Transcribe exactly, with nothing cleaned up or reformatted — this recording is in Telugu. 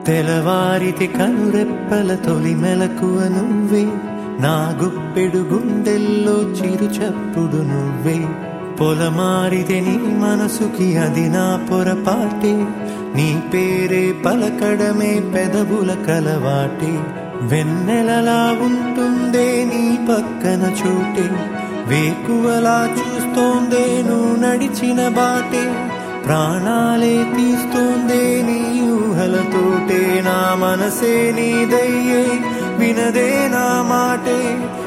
తెలవారితి కనురెప్పల తొలి మెలకువ నువ్వే, నా గుప్పెడు గుండెల్లో చిరు చప్పుడు నువ్వే. పొలమారితే నీ మనసుకి అది నా పొరపాటే, నీ పేరే పలకడమే పెదవుల కలవాటే. వెన్నెలలా ఉంటుందే నీ పక్కన చోటే, వేకువలా చూస్తోందే నువ్వు నడిచిన బాటే. ప్రాణాలే తీస్తోందే నీ ఊహలతోటే, నా మనసే నీదయ్యే వినదే నా మాటే.